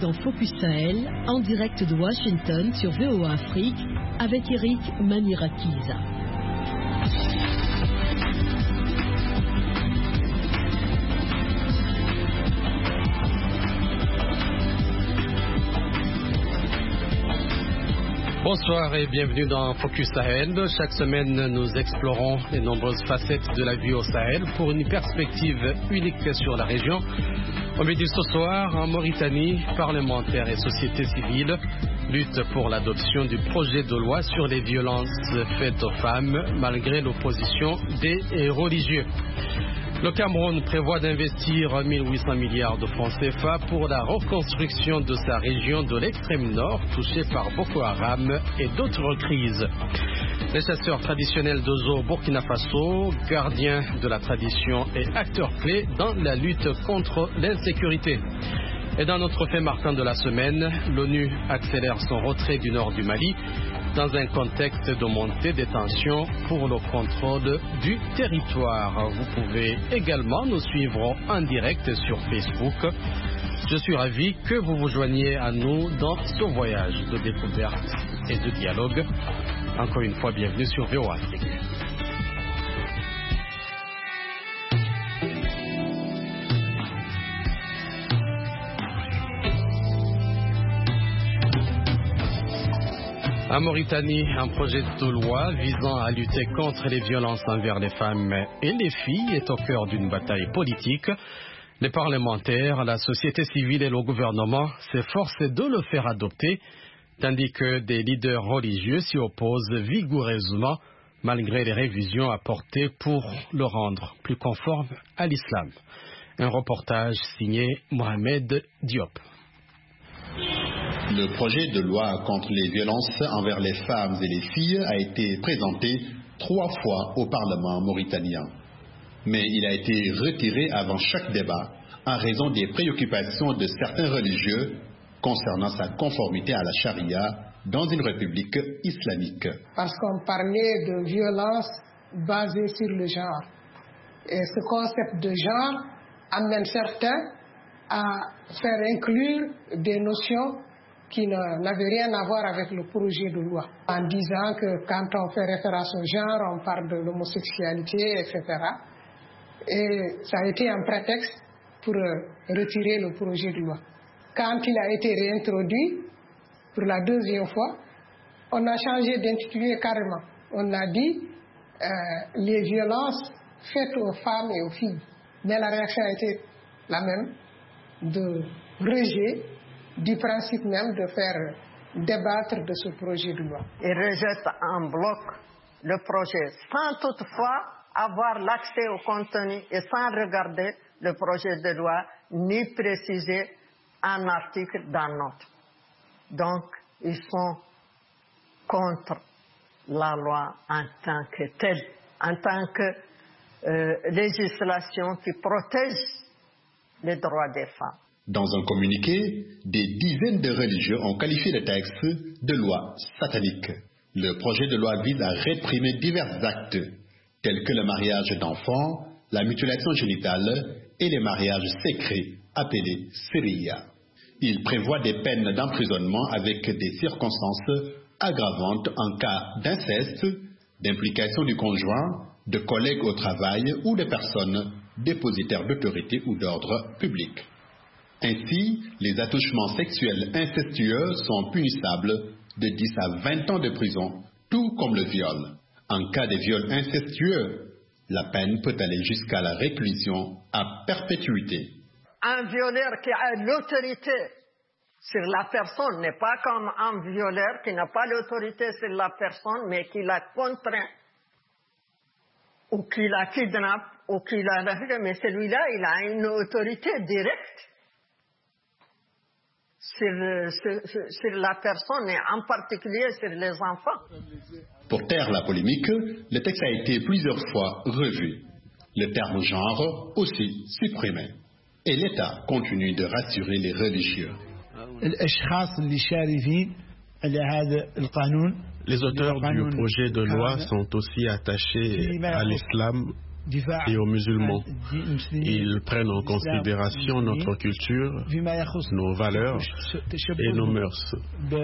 dans Focus Sahel, en direct de Washington sur VOA Afrique, avec Eric Manirakiza. Bonsoir et bienvenue dans Focus Sahel. Chaque semaine, nous explorons les nombreuses facettes de la vie au Sahel pour une perspective unique sur la région. Au menu ce soir, en Mauritanie, parlementaires et société civile luttent pour l'adoption du projet de loi sur les violences faites aux femmes malgré l'opposition des religieux. Le Cameroun prévoit d'investir 1 800 milliards de francs CFA pour la reconstruction de sa région de l'extrême nord touchée par Boko Haram et d'autres crises. Les chasseurs traditionnels de Zo au Burkina Faso, gardiens de la tradition et acteurs clés dans la lutte contre l'insécurité. Et dans notre fait marquant de la semaine, l'ONU accélère son retrait du nord du Mali dans un contexte de montée des tensions pour le contrôle du territoire. Vous pouvez également nous suivre en direct sur Facebook. Je suis ravi que vous vous joigniez à nous dans ce voyage de découverte et de dialogue. Encore une fois, bienvenue sur VOA Afrique. En Mauritanie, un projet de loi visant à lutter contre les violences envers les femmes et les filles est au cœur d'une bataille politique. Les parlementaires, la société civile et le gouvernement s'efforcent de le faire adopter, tandis que des leaders religieux s'y opposent vigoureusement malgré les révisions apportées pour le rendre plus conforme à l'islam. Un reportage signé Mohamed Diop. Le projet de loi contre les violences envers les femmes et les filles a été présenté 3 fois au Parlement mauritanien. Mais il a été retiré avant chaque débat en raison des préoccupations de certains religieux concernant sa conformité à la charia dans une république islamique. Parce qu'on parlait de violence basée sur le genre. Et ce concept de genre amène certains à faire inclure des notions qui n'avaient rien à voir avec le projet de loi, en disant que quand on fait référence au genre, on parle de l'homosexualité, etc. Et ça a été un prétexte pour retirer le projet de loi. Quand il a été réintroduit, pour la 2e fois, on a changé d'intitulé carrément. On a dit les violences faites aux femmes et aux filles. Mais la réaction a été la même, de rejet du principe même de faire débattre de ce projet de loi. Ils rejettent en bloc le projet sans toutefois avoir l'accès au contenu et sans regarder le projet de loi ni préciser un article d'un autre. Donc, ils sont contre la loi en tant que telle, en tant que législation qui protège les droits des femmes. Dans un communiqué, des dizaines de religieux ont qualifié le texte de loi satanique. Le projet de loi vise à réprimer divers actes, tels que le mariage d'enfants, la mutilation génitale et les mariages secrets, appelés séria. Il prévoit des peines d'emprisonnement avec des circonstances aggravantes en cas d'inceste, d'implication du conjoint, de collègues au travail ou de personnes dépositaires d'autorité ou d'ordre public. Ainsi, les attouchements sexuels incestueux sont punissables de 10 à 20 ans de prison, tout comme le viol. En cas de viol incestueux, la peine peut aller jusqu'à la réclusion à perpétuité. Un violeur qui a l'autorité sur la personne n'est pas comme un violeur qui n'a pas l'autorité sur la personne, mais qui la contraint, ou qui la kidnappe, ou qui la... Mais celui-là, il a une autorité directe sur la personne et en particulier sur les enfants. Pour taire la polémique, le texte a été plusieurs fois revu. Le terme genre aussi supprimé. Et l'État continue de rassurer les religieux. Les auteurs du projet de loi sont aussi attachés à l'islam et aux musulmans. Ils prennent en considération notre culture, nos valeurs et nos mœurs.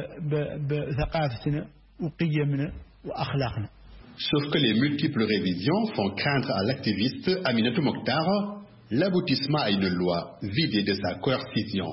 Sauf que les multiples révisions font craindre à l'activiste Aminatou Mokhtar l'aboutissement à une loi vidée de sa coercition.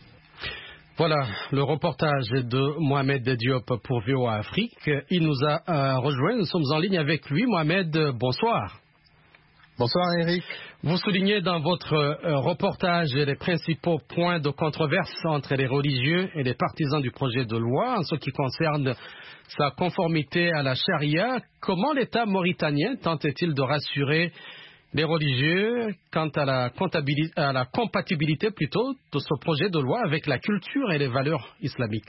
Voilà le reportage de Mohamed Diop pour VOA Afrique. Il nous a rejoint, nous sommes en ligne avec lui. Mohamed, bonsoir. Bonsoir Eric. Vous soulignez dans votre reportage les principaux points de controverse entre les religieux et les partisans du projet de loi en ce qui concerne sa conformité à la charia. Comment l'État mauritanien tente-t-il de rassurer les religieux quant à la compatibilité plutôt de ce projet de loi avec la culture et les valeurs islamiques?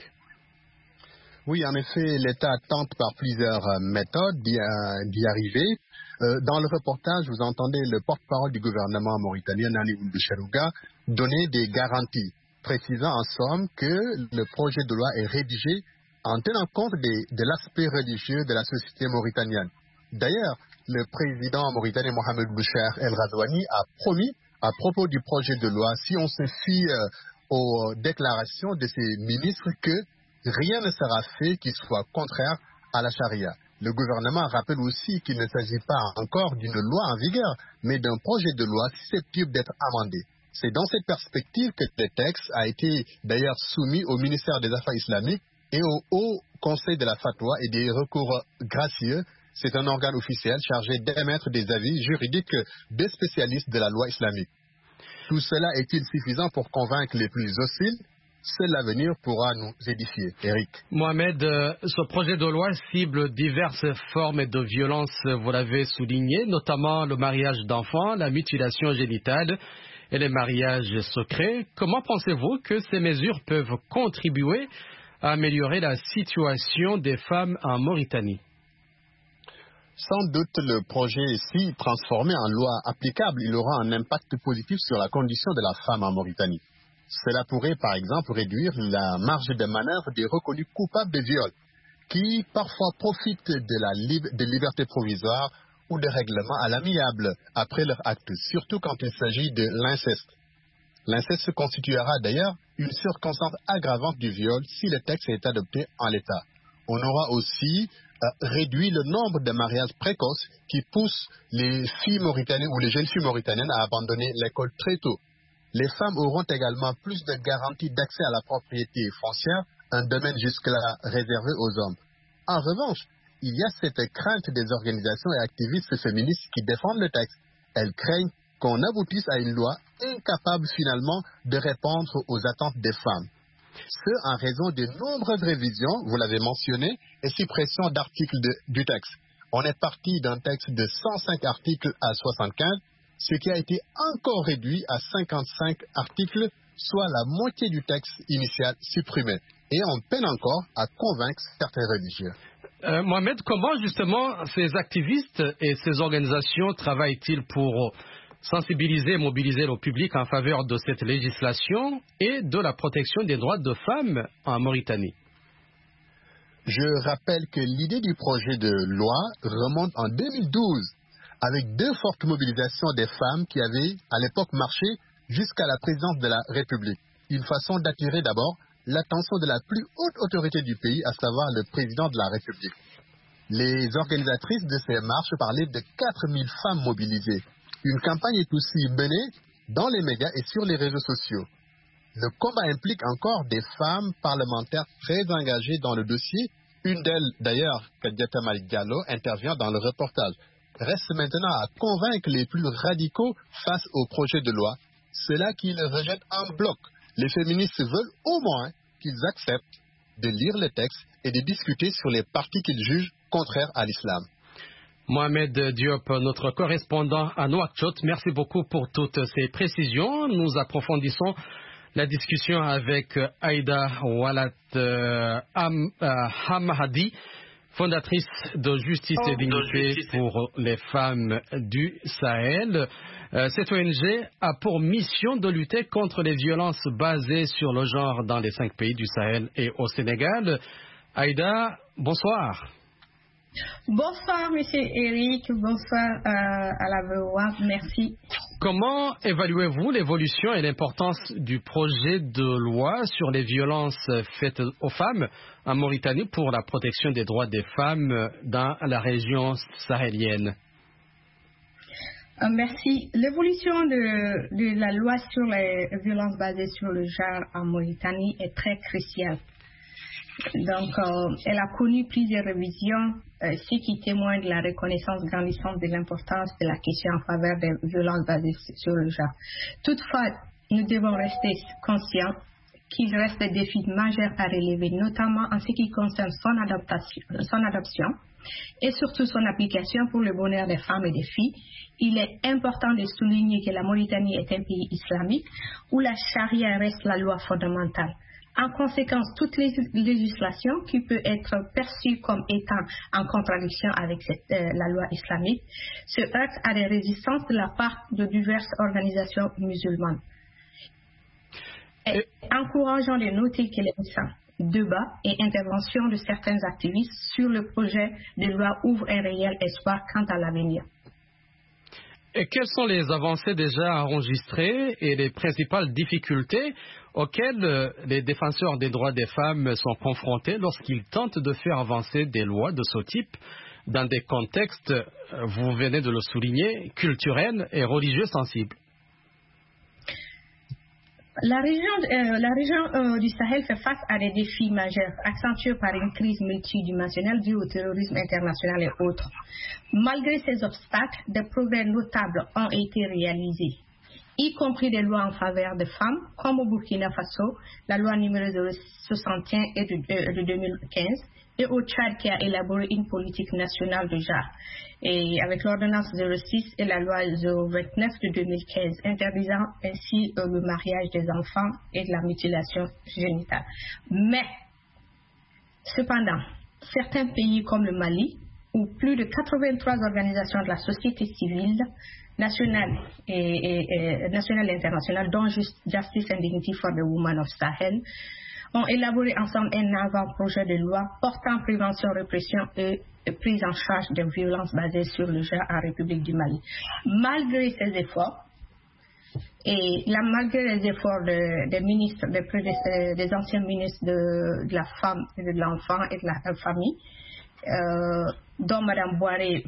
Oui, en effet, l'État tente par plusieurs méthodes d'y arriver. Dans le reportage, vous entendez le porte-parole du gouvernement mauritanien, Nani Ould Cherouga, donner des garanties, précisant en somme que le projet de loi est rédigé en tenant compte de l'aspect religieux de la société mauritanienne. D'ailleurs, le président mauritanien Mohamed Boucher El Razouani a promis, à propos du projet de loi, si on se fie aux déclarations de ses ministres, que rien ne sera fait qui soit contraire à la charia. Le gouvernement rappelle aussi qu'il ne s'agit pas encore d'une loi en vigueur, mais d'un projet de loi susceptible d'être amendé. C'est dans cette perspective que le texte a été d'ailleurs soumis au ministère des Affaires islamiques et au Haut Conseil de la Fatwa et des recours gracieux. C'est un organe officiel chargé d'émettre des avis juridiques des spécialistes de la loi islamique. Tout cela est-il suffisant pour convaincre les plus hostiles? Seul l'avenir pourra nous édifier. Eric. Mohamed, ce projet de loi cible diverses formes de violence, vous l'avez souligné, notamment le mariage d'enfants, la mutilation génitale et les mariages secrets. Comment pensez-vous que ces mesures peuvent contribuer à améliorer la situation des femmes en Mauritanie? Sans doute, le projet, si transformé en loi applicable, il aura un impact positif sur la condition de la femme en Mauritanie. Cela pourrait, par exemple, réduire la marge de manœuvre des reconnus coupables de viol, qui parfois profitent de liberté provisoire ou de règlements à l'amiable après leur acte, surtout quand il s'agit de l'inceste. L'inceste constituera d'ailleurs une circonstance aggravante du viol si le texte est adopté en l'état. On aura aussi réduit le nombre de mariages précoces qui poussent les filles mauritaniennes ou les jeunes filles mauritaniennes à abandonner l'école très tôt. Les femmes auront également plus de garanties d'accès à la propriété foncière, un domaine jusque-là réservé aux hommes. En revanche, il y a cette crainte des organisations et activistes féministes qui défendent le texte. Elles craignent qu'on aboutisse à une loi incapable finalement de répondre aux attentes des femmes. Ce, en raison de nombreuses révisions, vous l'avez mentionné, et suppression d'articles du texte. On est parti d'un texte de 105 articles à 75, ce qui a été encore réduit à 55 articles, soit la moitié du texte initial supprimé. Et on peine encore à convaincre certains religieux. Mohamed, comment justement ces activistes et ces organisations travaillent-ils pour sensibiliser et mobiliser le public en faveur de cette législation et de la protection des droits de femmes en Mauritanie? Je rappelle que l'idée du projet de loi remonte en 2012 avec 2 fortes mobilisations des femmes qui avaient à l'époque marché jusqu'à la présidence de la République. Une façon d'attirer d'abord l'attention de la plus haute autorité du pays, à savoir le président de la République. Les organisatrices de ces marches parlaient de 4000 femmes mobilisées. Une campagne est aussi menée dans les médias et sur les réseaux sociaux. Le combat implique encore des femmes parlementaires très engagées dans le dossier. Une d'elles, d'ailleurs, Kadiata Malik Diallo, intervient dans le reportage. Reste maintenant à convaincre les plus radicaux face au projet de loi, ceux-là qui le rejettent en bloc. Les féministes veulent au moins qu'ils acceptent de lire le texte et de discuter sur les parties qu'ils jugent contraires à l'islam. Mohamed Diop, notre correspondant à Nouakchott, merci beaucoup pour toutes ces précisions. Nous approfondissons la discussion avec Aïda Walat Hamadi, fondatrice de Justice et Dignité pour les femmes du Sahel. Cette ONG a pour mission de lutter contre les violences basées sur le genre dans les 5 pays du Sahel et au Sénégal. Aïda, bonsoir. Bonsoir, Monsieur Eric. Bonsoir à la VOA. Merci. Comment évaluez-vous l'évolution et l'importance du projet de loi sur les violences faites aux femmes en Mauritanie pour la protection des droits des femmes dans la région sahélienne? Merci. L'évolution de la loi sur les violences basées sur le genre en Mauritanie est très cruciale. Donc, elle a connu plusieurs révisions, ce qui témoigne de la reconnaissance grandissante de l'importance de la question en faveur des violences basées sur le genre. Toutefois, nous devons rester conscients qu'il reste des défis majeurs à relever, notamment en ce qui concerne son adoption et surtout son application pour le bonheur des femmes et des filles. Il est important de souligner que la Mauritanie est un pays islamique où la charia reste la loi fondamentale. En conséquence, toute législation qui peut être perçue comme étant en contradiction avec la loi islamique se heurte à des résistances de la part de diverses organisations musulmanes. Encourageant de noter que les récents débats et interventions de certains activistes sur le projet de loi ouvrent un réel espoir quant à l'avenir. Et quelles sont les avancées déjà enregistrées et les principales difficultés auxquelles les défenseurs des droits des femmes sont confrontés lorsqu'ils tentent de faire avancer des lois de ce type dans des contextes, vous venez de le souligner, culturels et religieux sensibles? La région du Sahel fait face à des défis majeurs, accentués par une crise multidimensionnelle due au terrorisme international et autres. Malgré ces obstacles, des progrès notables ont été réalisés, y compris des lois en faveur des femmes, comme au Burkina Faso, la loi numéro 61 de 2015, et au Tchad qui a élaboré une politique nationale de genre, et avec l'ordonnance 06 et la loi 029 de 2015, interdisant ainsi le mariage des enfants et de la mutilation génitale. Mais, cependant, certains pays comme le Mali, où plus de 83 organisations de la société civile, nationale et internationale, dont Justice and Dignity for the Women of Sahel, ont élaboré ensemble un avant-projet de loi portant prévention, répression et prise en charge des violences basées sur le genre en République du Mali. Malgré ces efforts, malgré les efforts des ministres, des anciens ministres de la femme et de l'enfant et de la famille, dont Mme Boiré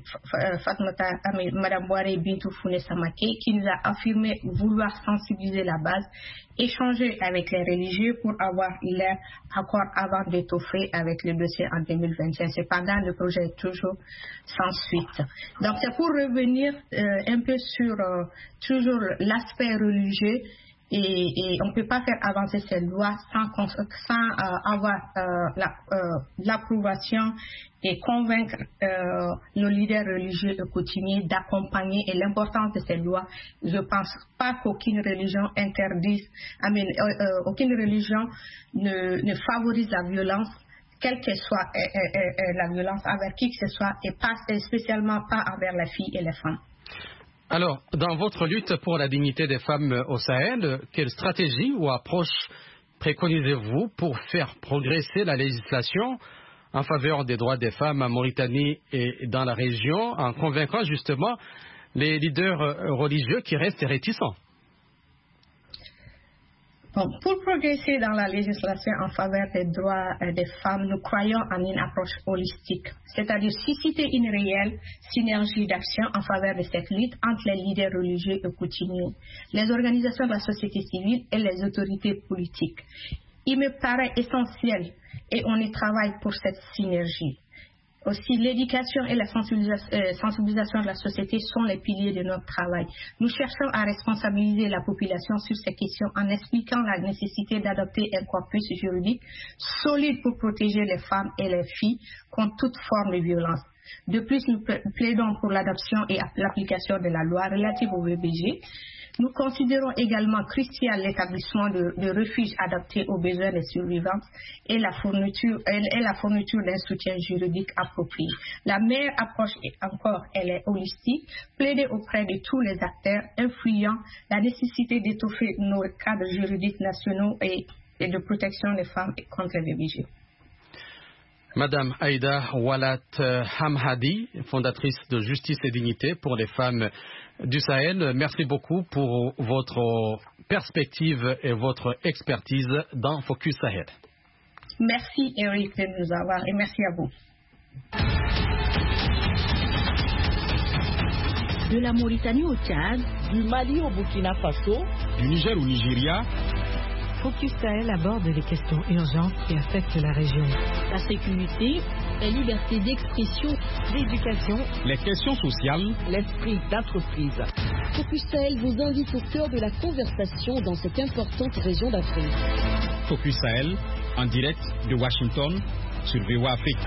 Bintou Founé Samake, qui nous a affirmé vouloir sensibiliser la base, échanger avec les religieux pour avoir leur accord avant d'étoffer avec le dossier en 2025. Cependant, le projet est toujours sans suite. Donc, c'est pour revenir un peu sur toujours l'aspect religieux. Et on ne peut pas faire avancer cette loi sans avoir l'approbation et convaincre nos leaders religieux et coutumiers d'accompagner. Et l'importance de cette loi, je ne pense pas qu'aucune religion aucune religion ne favorise la violence, quelle que soit la violence envers qui que ce soit, et spécialement pas envers les filles et les femmes. Alors, dans votre lutte pour la dignité des femmes au Sahel, quelle stratégie ou approche préconisez-vous pour faire progresser la législation en faveur des droits des femmes en Mauritanie et dans la région, en convaincant justement les leaders religieux qui restent réticents? Pour progresser dans la législation en faveur des droits des femmes, nous croyons en une approche holistique, c'est-à-dire susciter une réelle synergie d'action en faveur de cette lutte entre les leaders religieux et coutumiers, les organisations de la société civile et les autorités politiques. Il me paraît essentiel et on y travaille pour cette synergie. Aussi, l'éducation et la sensibilisation de la société sont les piliers de notre travail. Nous cherchons à responsabiliser la population sur ces questions en expliquant la nécessité d'adopter un corpus juridique solide pour protéger les femmes et les filles contre toute forme de violence. De plus, nous plaidons pour l'adoption et l'application de la loi relative au VBG. Nous considérons également crucial l'établissement de refuges adaptés aux besoins des survivantes et la fourniture d'un soutien juridique approprié. La meilleure approche, elle est holistique, plaider auprès de tous les acteurs, influant la nécessité d'étoffer nos cadres juridiques nationaux et de protection des femmes contre les VBG. Madame Aïda Walat Hamhadi, fondatrice de Justice et Dignité pour les femmes du Sahel, merci beaucoup pour votre perspective et votre expertise dans Focus Sahel. Merci Eric de nous avoir et merci à vous. De la Mauritanie au Tchad, du Mali au Burkina Faso, du Niger au Nigeria, Focus Sahel aborde les questions urgentes qui affectent la région. La sécurité, la liberté d'expression, l'éducation, les questions sociales, l'esprit d'entreprise. Focus Sahel vous invite au cœur de la conversation dans cette importante région d'Afrique. Focus Sahel, en direct de Washington, sur VOA Afrique.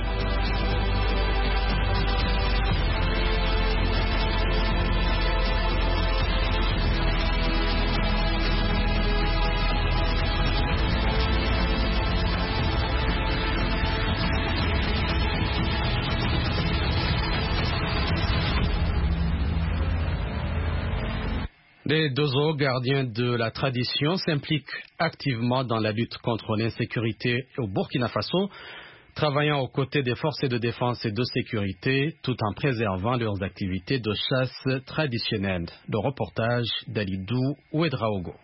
Les Dozo, gardiens de la tradition, s'impliquent activement dans la lutte contre l'insécurité au Burkina Faso, travaillant aux côtés des forces de défense et de sécurité, tout en préservant leurs activités de chasse traditionnelles. Le reportage d'Alidou Ouedraogo.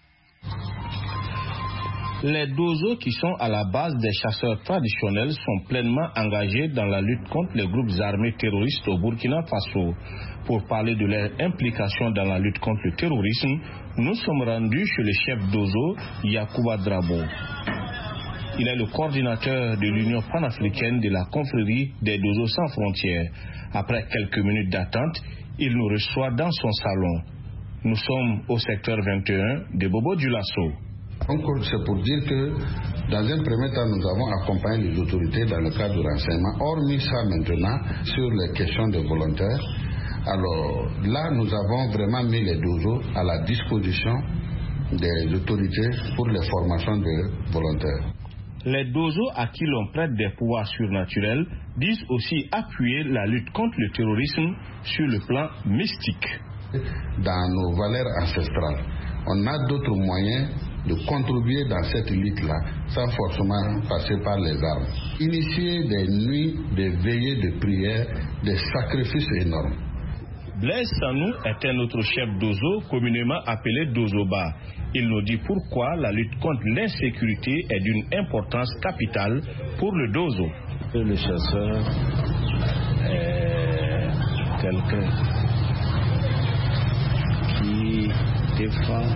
Les Dozo, qui sont à la base des chasseurs traditionnels, sont pleinement engagés dans la lutte contre les groupes armés terroristes au Burkina Faso. Pour parler de leur implication dans la lutte contre le terrorisme, nous sommes rendus chez le chef Dozo, Yacouba Drabo. Il est le coordinateur de l'Union panafricaine de la confrérie des Dozo sans frontières. Après quelques minutes d'attente, il nous reçoit dans son salon. Nous sommes au secteur 21 de Bobo Dioulasso. C'est pour dire que dans un premier temps, nous avons accompagné les autorités dans le cadre du renseignement. Hormis ça maintenant, sur les questions de volontaires, alors là, nous avons vraiment mis les Dozo à la disposition des autorités pour les formations de volontaires. Les Dozo à qui l'on prête des pouvoirs surnaturels disent aussi appuyer la lutte contre le terrorisme sur le plan mystique. Dans nos valeurs ancestrales, on a d'autres moyens de contribuer dans cette lutte-là sans forcément passer par les armes. Initier des nuits, des veillées de prière, des sacrifices énormes. Blaise Sanou est un autre chef Dozo, communément appelé Dozoba. Il nous dit pourquoi la lutte contre l'insécurité est d'une importance capitale pour le Dozo. Le chasseur est quelqu'un qui défend,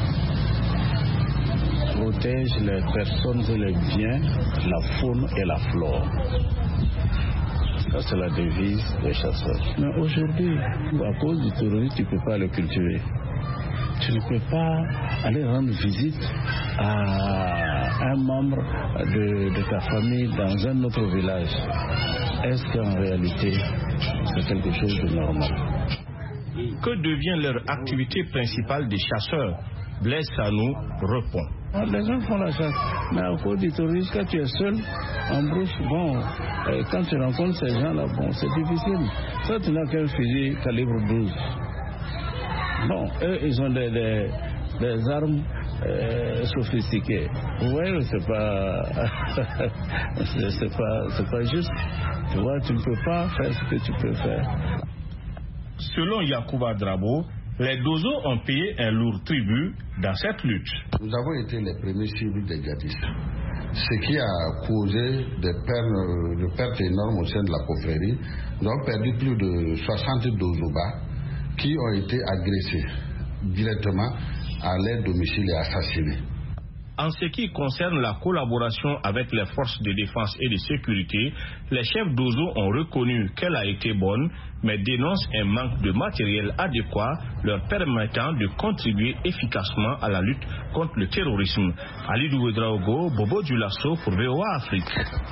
protège les personnes et les biens, la faune et la flore. Ça, c'est la devise des chasseurs. Mais aujourd'hui, à cause du terrorisme, tu ne peux pas le cultiver. Tu ne peux pas aller rendre visite à un membre de ta famille dans un autre village. Est-ce qu'en réalité, c'est quelque chose de normal? Que devient leur activité principale des chasseurs? Blaise Sanou répond. Les gens font la chasse, mais à cause du terrorisme, quand tu es seul, en brousse, bon, quand tu rencontres ces gens-là, bon, c'est difficile. Ça, tu n'as qu'un fusil calibre 12. Bon, eux, ils ont des armes sophistiquées. Vous voyez, c'est pas juste. Tu vois, tu ne peux pas faire ce que tu peux faire. Selon Yacouba Drabo, les Dozo ont payé un lourd tribut dans cette lutte. Nous avons été les premiers cibles des djihadistes, ce qui a causé des pertes énormes au sein de la confrérie. Nous avons perdu plus de 60 Dozoba qui ont été agressés directement à leur domicile et assassinés. En ce qui concerne la collaboration avec les forces de défense et de sécurité, les chefs Dozo ont reconnu qu'elle a été bonne, mais dénoncent un manque de matériel adéquat leur permettant de contribuer efficacement à la lutte contre le terrorisme. Alidou Ouedraogo, Bobo Dioulasso pour VOA Afrique.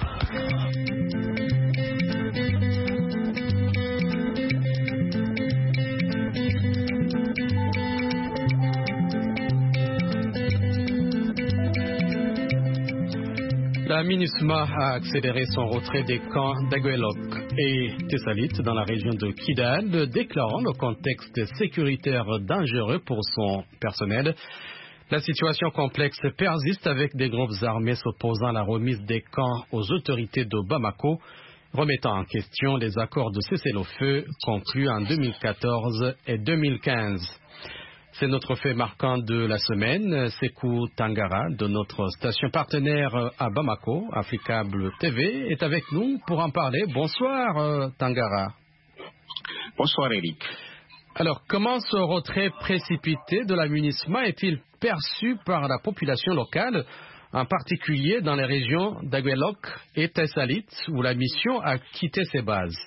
La MINUSMA a accéléré son retrait des camps d'Aguelok et Tessalit dans la région de Kidal, déclarant le contexte sécuritaire dangereux pour son personnel. La situation complexe persiste avec des groupes armés s'opposant à la remise des camps aux autorités de Bamako, remettant en question les accords de cessez-le-feu conclus en 2014 et 2015. C'est notre fait marquant de la semaine. Sekou Tangara, de notre station partenaire à Bamako, Africable TV, est avec nous pour en parler. Bonsoir Tangara. Bonsoir Eric. Alors, comment ce retrait précipité de la MINUSMA est-il perçu par la population locale, en particulier dans les régions d'Aguelok et Tessalit, où la mission a quitté ses bases?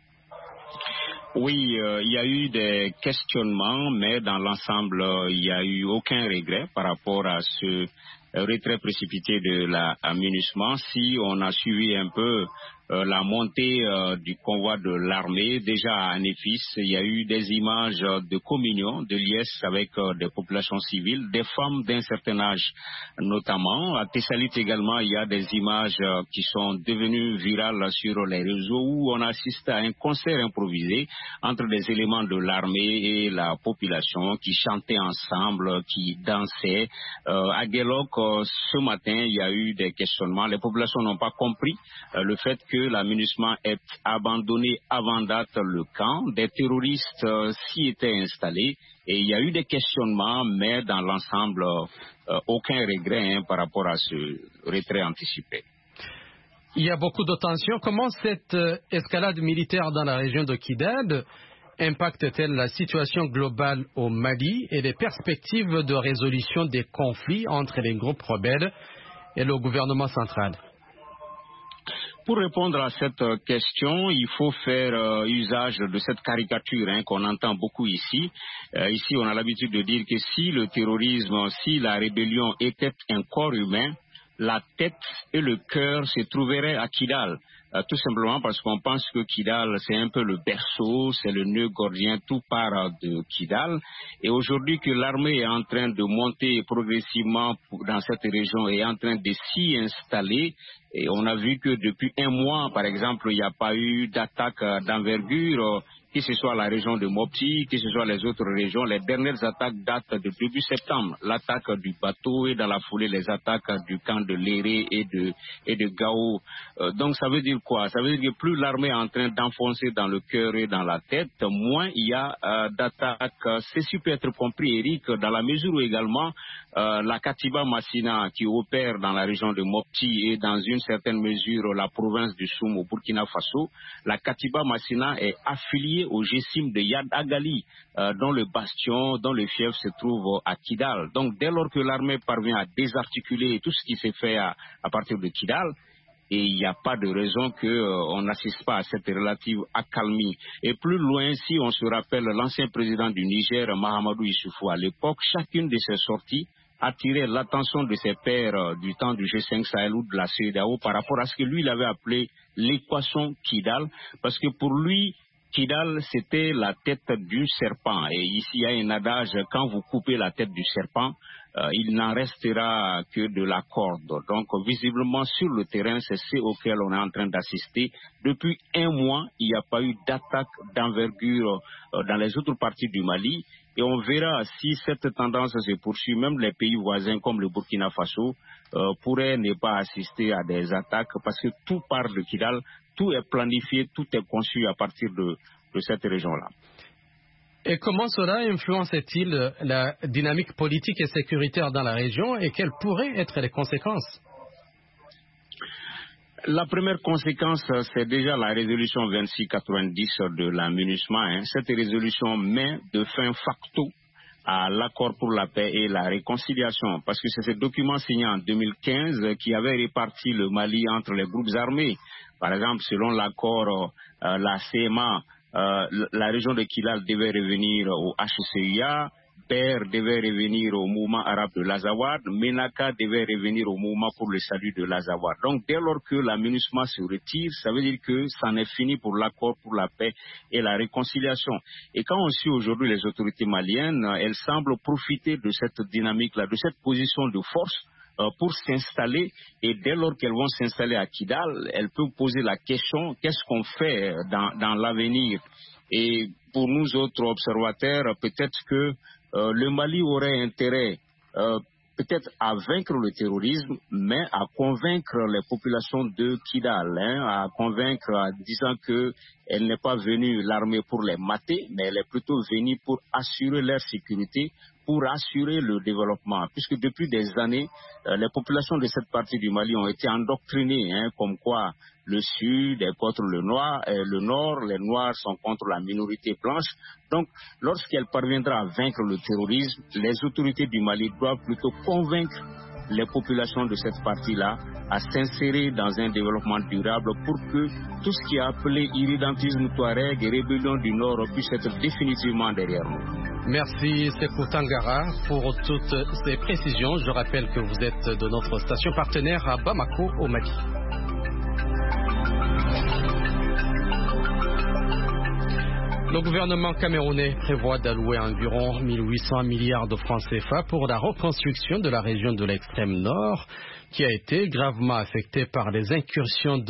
Oui, il y a eu des questionnements, mais dans l'ensemble, il n'y a eu aucun regret par rapport à ce retrait précipité de la MINUSMA. Si on a suivi un peu la montée du convoi de l'armée, déjà à Néfis, il y a eu des images de communion, de liesse avec des populations civiles, des femmes d'un certain âge notamment. À Tessalit également, il y a des images qui sont devenues virales sur les réseaux où on assiste à un concert improvisé entre des éléments de l'armée et la population qui chantaient ensemble, qui dansaient. À Guelok, ce matin, il y a eu des questionnements. Les populations n'ont pas compris le fait que la MINUSMA ait abandonné avant date le camp. Des terroristes s'y étaient installés et il y a eu des questionnements, mais dans l'ensemble, aucun regret par rapport à ce retrait anticipé. Il y a beaucoup de tensions. Comment cette escalade militaire dans la région de Kidal impacte-t-elle la situation globale au Mali et les perspectives de résolution des conflits entre les groupes rebelles et le gouvernement central? Pour répondre à cette question, il faut faire usage de cette caricature qu'on entend beaucoup ici. Ici, on a l'habitude de dire que si le terrorisme, si la rébellion était un corps humain, la tête et le cœur se trouveraient à Kidal. Tout simplement parce qu'on pense que Kidal, c'est un peu le berceau, c'est le nœud gordien, tout part de Kidal. Et aujourd'hui que l'armée est en train de monter progressivement dans cette région et est en train de s'y installer, et on a vu que depuis un mois, par exemple, il n'y a pas eu d'attaque d'envergure, que ce soit la région de Mopti, que ce soit les autres régions. Les dernières attaques datent de début septembre. L'attaque du bateau et dans la foulée les attaques du camp de Léré et de Gao. Donc ça veut dire quoi? Ça veut dire que plus l'armée est en train d'enfoncer dans le cœur et dans la tête, moins il y a d'attaques. Ceci peut être compris, Eric, dans la mesure où également la Katiba Massina qui opère dans la région de Mopti et dans une certaine mesure la province du Soum au Burkina Faso, la Katiba Massina est affiliée au GESIM de Yad Agali, dont le bastion, dont le fief se trouve à Kidal. Donc dès lors que l'armée parvient à désarticuler tout ce qui s'est fait à partir de Kidal, et il n'y a pas de raison qu'on n'assiste pas à cette relative accalmie. Et plus loin, si on se rappelle l'ancien président du Niger, Mahamadou Issoufou, à l'époque, chacune de ses sorties attirait l'attention de ses pairs du temps du G5 Sahel ou de la CEDEAO par rapport à ce que lui il avait appelé l'équation Kidal, parce que pour lui, Kidal, c'était la tête du serpent. Et ici, il y a un adage, quand vous coupez la tête du serpent, il n'en restera que de la corde. Donc, visiblement, sur le terrain, c'est ce auquel on est en train d'assister. Depuis un mois, il n'y a pas eu d'attaque d'envergure dans les autres parties du Mali. Et on verra si cette tendance se poursuit. Même les pays voisins comme le Burkina Faso pourraient ne pas assister à des attaques parce que tout part de Kidal. Tout est planifié, tout est conçu à partir de cette région-là. Et comment cela influence-t-il la dynamique politique et sécuritaire dans la région et quelles pourraient être les conséquences? La première conséquence, c'est déjà la résolution 2690 de la MINUSMA. Cette résolution met de fin facto à l'accord pour la paix et la réconciliation, parce que c'est ce document signé en 2015 qui avait réparti le Mali entre les groupes armés. Par exemple, selon l'accord, la CMA, la région de Kidal devait revenir au HCIA, Ber devait revenir au mouvement arabe de l'Azawad, Menaka devait revenir au mouvement pour le salut de l'Azawad. Donc dès lors que la MINUSMA se retire, ça veut dire que ça en est fini pour l'accord pour la paix et la réconciliation. Et quand on suit aujourd'hui les autorités maliennes, elles semblent profiter de cette dynamique-là, de cette position de force pour s'installer, et dès lors qu'elles vont s'installer à Kidal, elles peuvent poser la question, qu'est-ce qu'on fait dans l'avenir? Et pour nous autres observateurs, peut-être que le Mali aurait intérêt peut-être à vaincre le terrorisme, mais à convaincre les populations de Kidal, à convaincre en disant qu'elle n'est pas venue l'armée pour les mater, mais elle est plutôt venue pour assurer leur sécurité, pour assurer le développement. Puisque depuis des années, les populations de cette partie du Mali ont été endoctrinées, comme quoi le Sud est contre le Nord, les Noirs sont contre la minorité blanche. Donc, lorsqu'elle parviendra à vaincre le terrorisme, les autorités du Mali doivent plutôt convaincre les populations de cette partie-là à s'insérer dans un développement durable pour que tout ce qui est appelé irrédentisme touareg et rébellion du Nord puisse être définitivement derrière nous. Merci Sekou Tangara pour toutes ces précisions. Je rappelle que vous êtes de notre station partenaire à Bamako au Mali. Le gouvernement camerounais prévoit d'allouer environ 1800 milliards de francs CFA pour la reconstruction de la région de l'extrême nord qui a été gravement affectée par les incursions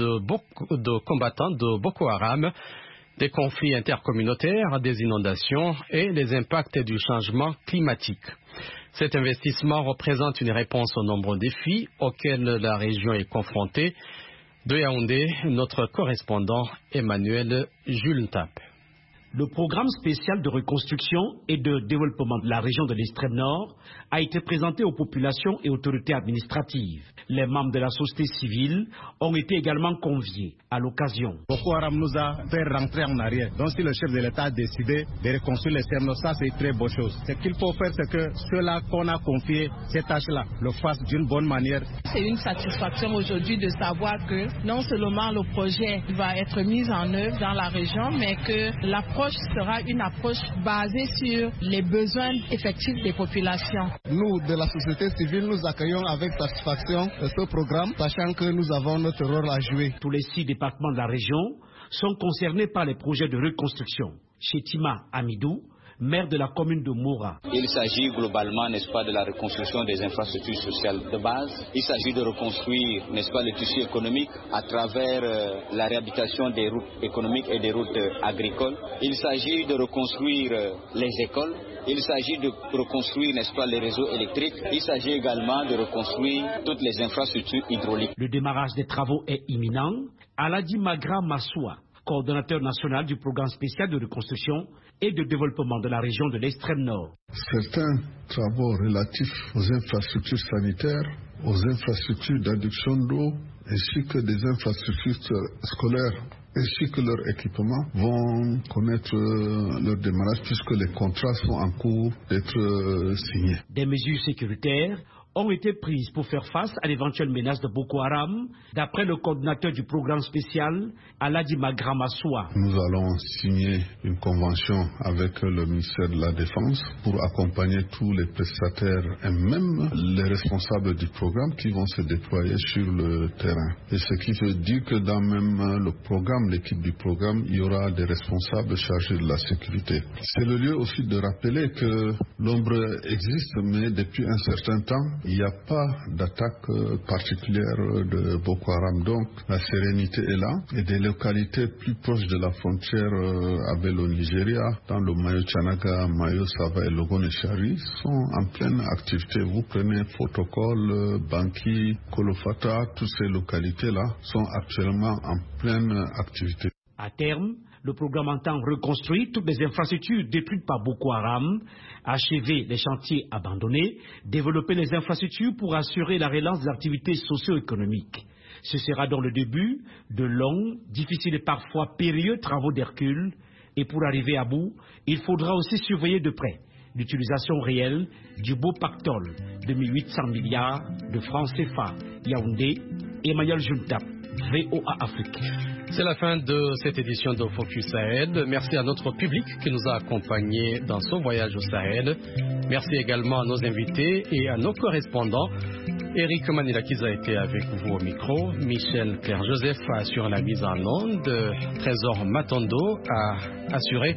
de combattants de Boko Haram, des conflits intercommunautaires, des inondations et les impacts du changement climatique. Cet investissement représente une réponse aux nombreux défis auxquels la région est confrontée. De Yaoundé, notre correspondant Emmanuel Julentap. Le programme spécial de reconstruction et de développement de la région de l'extrême nord a été présenté aux populations et autorités administratives. Les membres de la société civile ont été également conviés à l'occasion. Boko Haram nous a fait rentrer en arrière. Donc si le chef de l'État a décidé de reconstruire l'extrême nord, ça c'est une très bonne chose. Ce qu'il faut faire, c'est que ceux-là qu'on a confié ces tâches-là le fassent d'une bonne manière. C'est une satisfaction aujourd'hui de savoir que non seulement le projet va être mis en œuvre dans la région, mais que l'approche sera une approche basée sur les besoins effectifs des populations. Nous, de la société civile, nous accueillons avec satisfaction ce programme, sachant que nous avons notre rôle à jouer. Tous les 6 départements de la région sont concernés par les projets de reconstruction. Chetima Amidou, maire de la commune de Moura. Il s'agit globalement, n'est-ce pas, de la reconstruction des infrastructures sociales de base. Il s'agit de reconstruire, n'est-ce pas, le tissu économique à travers la réhabilitation des routes économiques et des routes agricoles. Il s'agit de reconstruire les écoles. Il s'agit de reconstruire, n'est-ce pas, les réseaux électriques. Il s'agit également de reconstruire toutes les infrastructures hydrauliques. Le démarrage des travaux est imminent. Aladi Magra Massoua, coordonnateur national du programme spécial de reconstruction et de développement de la région de l'extrême nord. Certains travaux relatifs aux infrastructures sanitaires, aux infrastructures d'adduction d'eau, ainsi que des infrastructures scolaires, ainsi que leur équipement, vont connaître leur démarrage puisque les contrats sont en cours d'être signés. Des mesures sécuritaires ont été prises pour faire face à l'éventuelle menace de Boko Haram, d'après le coordinateur du programme spécial, Aladi Magra Massoua. Nous allons signer une convention avec le ministère de la Défense pour accompagner tous les prestataires et même les responsables du programme qui vont se déployer sur le terrain. Et ce qui veut dire que dans même le programme, l'équipe du programme, il y aura des responsables chargés de la sécurité. C'est le lieu aussi de rappeler que l'ombre existe, mais depuis un certain temps, il n'y a pas d'attaque particulière de Boko Haram. Donc la sérénité est là. Et des localités plus proches de la frontière avec le Nigeria, dans le Mayo Tchanaga, Mayo Sava et Logoneshari, sont en pleine activité. Vous prenez Protocole, Banki, Kolofata, toutes ces localités-là sont actuellement en pleine activité. À terme, le programme entend reconstruire toutes les infrastructures détruites par Boko Haram, achever les chantiers abandonnés, développer les infrastructures pour assurer la relance des activités socio-économiques. Ce sera donc le début de longs, difficiles et parfois périlleux travaux d'Hercule. Et pour arriver à bout, il faudra aussi surveiller de près l'utilisation réelle du beau pactole de 1800 milliards de francs CFA. Yaoundé, Emmanuel Julentap, VOA Afrique. C'est la fin de cette édition de Focus Sahel. Merci à notre public qui nous a accompagnés dans son voyage au Sahel. Merci également à nos invités et à nos correspondants. Eric Manilakiz a été avec vous au micro. Michel Claire-Joseph a assuré la mise en onde. Trésor Matondo a assuré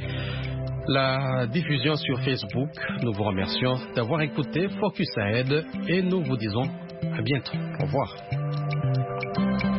la diffusion sur Facebook. Nous vous remercions d'avoir écouté Focus Sahel et nous vous disons à bientôt. Au revoir.